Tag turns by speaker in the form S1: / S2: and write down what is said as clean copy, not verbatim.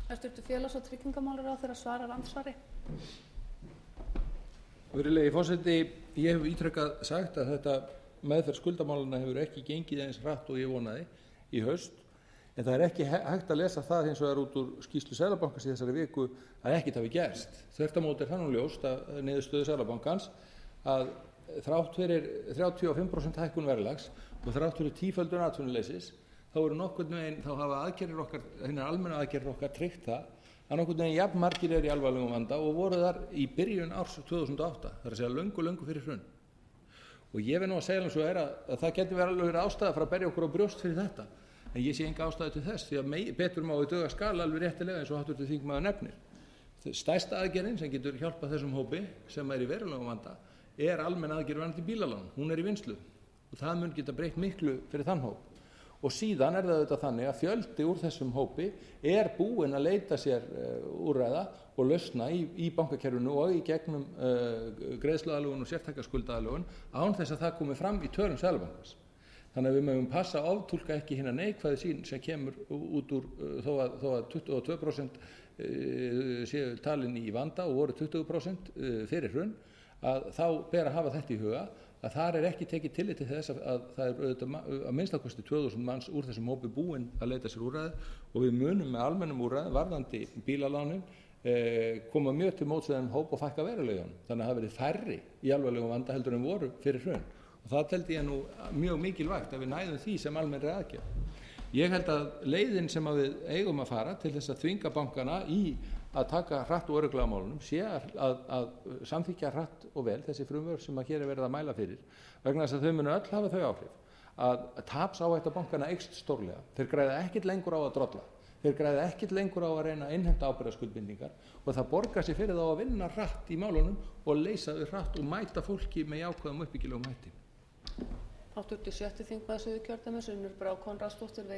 S1: Hæstvirtur félags- og tryggingamálaráðherra svarar andsvari.
S2: Virðulegi forseti, ég hef ítrekað sagt að þetta meðferð skuldamálanna hefur ekki gengið eins hratt og ég vonaði í haust, en það er ekki hægt að lesa það hins vegar út úr skýrslu Seðlabankans í þessari viku að ekkert hafi gerst. Þvert á móti það nú ljóst að niðurstöðu Seðlabankans að þrátt fyrir 35% hækkun verðlags og þrátt fyrir tíföldun atvinnuleysis þá eru nokkurn veginn, þá hafa aðgerðir okkar, hinar almennu aðgerðir okkar tryggt það að nokkurn veginn jafn margir eru í alvarlegum vanda og voru þar í byrjun árs 2008, það er að segja löngu fyrir hrun. Og ég vil nú að segja eins og að það geti verið ástæða fyrir að berja okkur á brjóst fyrir þetta, en ég sé enga ástæðu til þess því að betur má við duga skal alveg réttilega eins og háttvirtur þingmaður nefnir. Stærsta aðgerðin sem getur hjálpað þessum hópi sem er í verulegum vanda er almenn aðgerð varðandi bílalán, hún er í vinnslu og það mun geta breytt miklu fyrir þann hóp. Og síðan er það auðvitað þannig að fjöldi úr þessum hópi er búinn að leita sér úrræða og lausna í bankakerfinu og í gegnum greiðsluaðlögun og sértækaskuldaaðlögun án þess að það komi fram í tölum Seðlabankans. Þannig að við mögum passa að oftúlka ekki hina neikvæðu sýn sem kemur út úr þó að 22% séu talin í vanda og voru 20% fyrir hrun, að þá ber að hafa þetta í huga að þar er ekki tekið tillit til þess að það er auðvitað að minnstakosti 2000 manns úr þessum hópi búin að leita sér úrræði og við munum með almennum úrræði varðandi bílalánin koma mjög til móts við þennan hóp og fækka verulegan. Þannig að það verið færri í alvarlegum vanda heldur en voru fyrir hrun og það teldi ég nú mjög mikilvægt að við næðum því sem almennri aðgerð. Ég held að leiðin sem að við eigum að fara til þess að þvinga bankana í að taka hratt og örugglega á málunum sé að samþykkja hratt og vel þessi frumvörp sem að hér er verið að mæla fyrir vegna þess að þau munu öll hafa þau áhrif að tapsáhætta bankana eykst stórlega. Þeir græða ekkert lengur á að drolla, þeir græða ekkert lengur á að reyna að innheimta ábyrgðarskuldbindingar og það borgar sig fyrir þá að vinna hratt í málunum og leysa þau hratt og mæta fólki með jákvæðum uppbyggilegum hætti.
S1: Háttvirtur 6. þingmaður Suðurkjördæmis Unnur Brá Konráðsdóttir